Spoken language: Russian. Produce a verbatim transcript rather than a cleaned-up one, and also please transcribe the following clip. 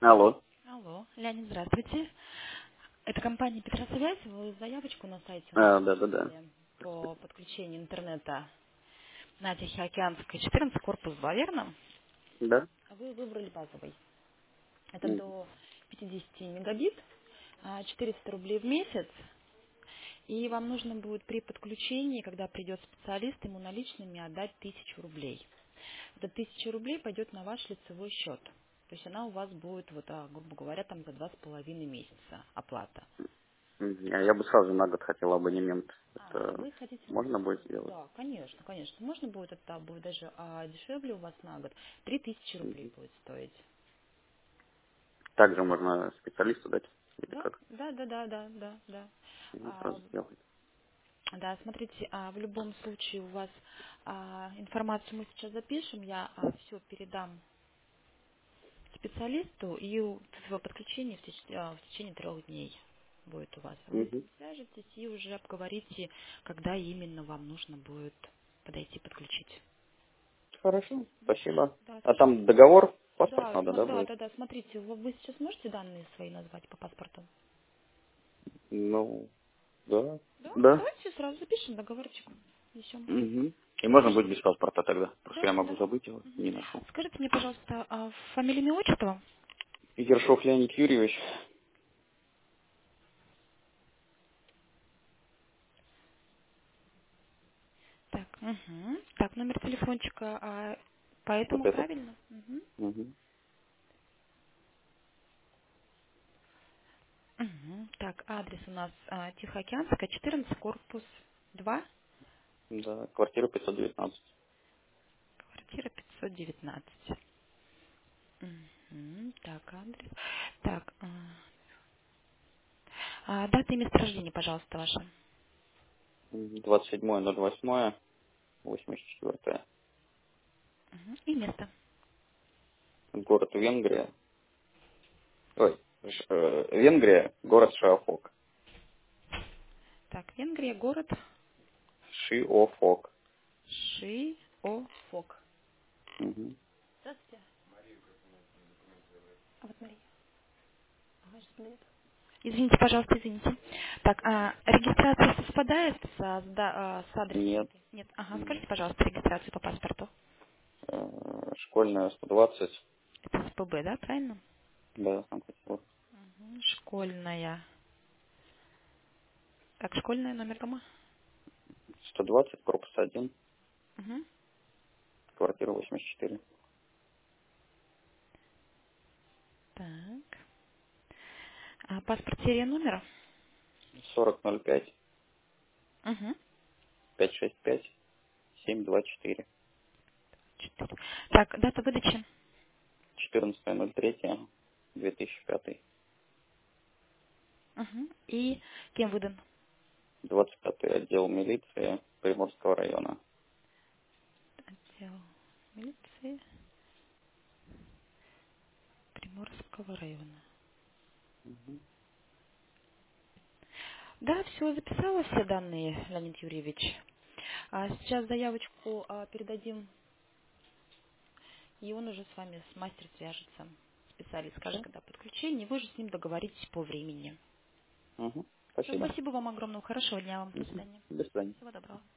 Алло. Алло, Леонид, здравствуйте. Это компания Петросвязь. Вы заявочку на сайте у нас А, да, да, да. оставили про подключение интернета на Тихоокеанской четырнадцать, корпус два, верно? Да? А Вы выбрали базовый. Это М, до пятидесяти мегабит, а, четыреста рублей в месяц. И вам нужно будет при подключении, когда придет специалист, ему наличными отдать тысячу рублей. Эта тысяча рублей пойдет на ваш лицевой счет. То есть она у вас будет, вот, а, грубо говоря, там за два с половиной месяца оплата. м. А я бы сразу на год хотел абонемент. А, Это вы хотите на можно год? будет сделать? Да, конечно, конечно. Можно будет, это будет даже а, дешевле у вас на год. Три тысячи рублей Мгм. будет стоить. Также можно специалисту дать? Или Да, как? да, да, да, да, да, да. Ну, А, сразу сделать. да, смотрите, а, в любом случае у вас а, информацию мы сейчас запишем, я все передам специалисту, и у- его подключение в, теч- а, в течение трех дней будет у вас. Вы с Мгм. ним свяжетесь и уже обговорите, когда именно вам нужно будет подойти подключить. Хорошо, Да? спасибо. Да, А совершенно. там договор, паспорт Да, надо, сма- да, да, будет? да, да, смотрите, вы, вы сейчас можете данные свои назвать по паспорту? Ну, да. Да, Да. давайте сразу запишем договорчик. Несем. Угу. И можно будет Скажите, без паспорта тогда. Просто да, я могу да. забыть его, не ношу. Скажите мне, пожалуйста, а фамилия, имя, отчество? Ершов Леонид Юрьевич. Так, угу. Так, номер телефончика, а, Вот поэтому этот. правильно? Угу. Угу. Угу. Так, адрес у нас а, Тихоокеанская, четырнадцать, корпус два, Да, квартира пятьсот девятнадцать. квартира пятьсот девятнадцать. Угу. Так, адрес. Так, а, а, дата и место рождения, пожалуйста, ваша. двадцать седьмое ноль восьмое восемьдесят четвёртое. Мгм. И место. Город Венгрия. Ой, Ш- э, Венгрия, город Шиофок. Так, Венгрия, город Шиофок. Шиофок. Мгм. Здравствуйте. А вот Мария. Ага, сейчас подойдет. Извините, пожалуйста, извините. Так, а, регистрация совпадает с, а, с да- а, с адресом Нет. этой? Нет. Ага, Нет. скажите, пожалуйста, регистрацию по паспорту. Э, Школьная сто двадцать. Это СПБ, да, правильно? Да, Санкт-Петербург. Мгм. Школьная. Так, школьная, номер дома. сто двадцать, корпус один, Мгм. квартира восемьдесят четыре. Так. А, паспорт, серия номера. сорок ноль пять Угу. пятьсот шестьдесят пять семьсот двадцать четыре. Четыре. Так, дата выдачи. четырнадцатое ноль третье две тысячи пятый. Угу. И кем выдан? двадцать пятый отдел милиции Приморского района. Отдел милиции Приморского района. Да, все, записала все данные, Леонид Юрьевич. А сейчас заявочку а, передадим, и он уже с вами, с мастер свяжется. Специалист скажет, когда подключение, и вы же с ним договоритесь по времени. Угу. Всё, Спасибо. спасибо вам огромного, хорошего дня вам, до Мгм. свидания. До свидания. Всего доброго.